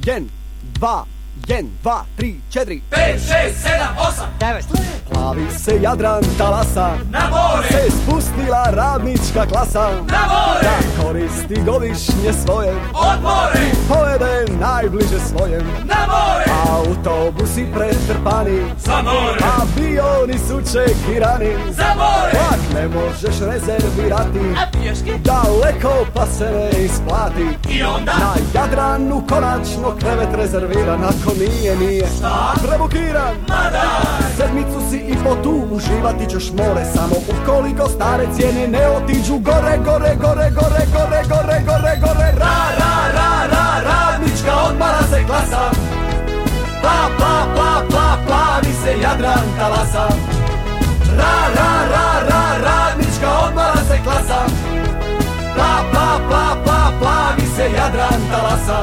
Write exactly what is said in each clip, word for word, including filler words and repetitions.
Jen, dva, jen, dva, tri, četiri, pet, šest, sedam, osam, devet. Plavi se Jadran talasa, na more se spustila radnička klasa, na more, da koristi godišnje svoje odmore, pojede najbliže svojem. na more, Autobusi pretrpani, za more, avioni su čekirani, za more, vlak ne možeš rezervirati, a pješke daleko pa se ne isplati. i onda Na Jadranu konačno krevet rezerviran, ako nije, nije šta? prebukiran. Mada, Sedmicu si i po tu uživati ćeš more, samo ukoliko stare cijene ne otiđu gore, gore, gore, gore, gore, gore, gore, gore. Ra, ra, ra, ra, radnička odmara se klasa, pla, pla, pla, pla, plavi se Jadran talasa. Ra, ra, ra, ra, radnička odmara se klasa, pla, pla, pla, pla, plavi se Jadran talasa.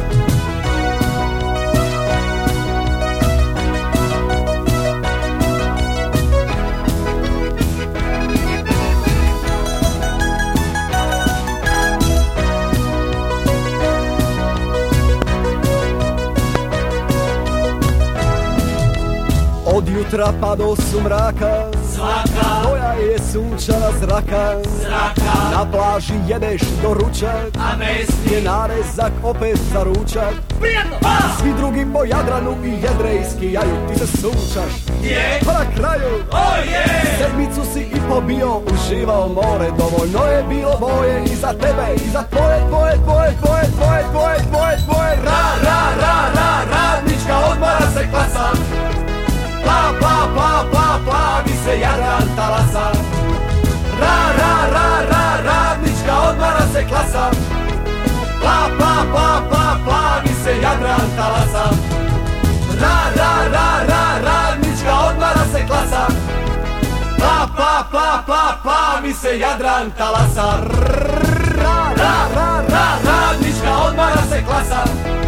Od jutra pa do sumraka, svaka koja je sunčana zraka, zraka, na plaži jedeš do ručak, a mesni je narezak opet za ručak. prijatno, pa, Svi drugi po Jadranu i jedrejski jaju, ti se sunčaš, gdje, pa na kraju oh je, sedmicu si i pobio, uživao more, dovoljno je bilo boje i za tebe i za tvoje, tvoje, tvoje, tvoje, tvoje, tvoje, tvoje, tvoje. Ra, ra, ra, ra, radnička odmara se klasa, pla, pla, pla, pla, plavi se Jadran talasa. Ra, ra, ra, ra, radnička odmara se klasa, pla, pla, pla, pla, plavi se Jadran talasa. Ra, ra, ra, ra, radnička odmara se klasa, pla, pla, pla, pla, plavi se Jadran talasa. Ra, ra, ra, ra, radnička odmara se klasa,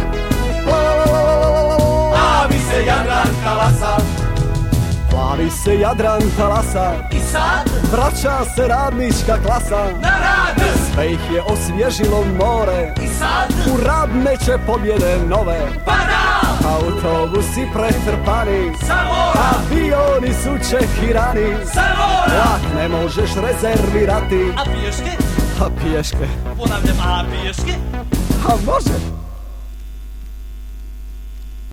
plavi se Jadran talasa. Plavi se Jadran talasa, i sad, vraća se radnička klasa, na rad, sve ih je osvježilo more, i sad, u radne će pobjede nove. pa da, Autobusi pretrpani, sa mora, avioni su čekirani, sa mora, vlak ne možeš rezervirati, a pješke, a pješke, ponavljam, a pješke, a može.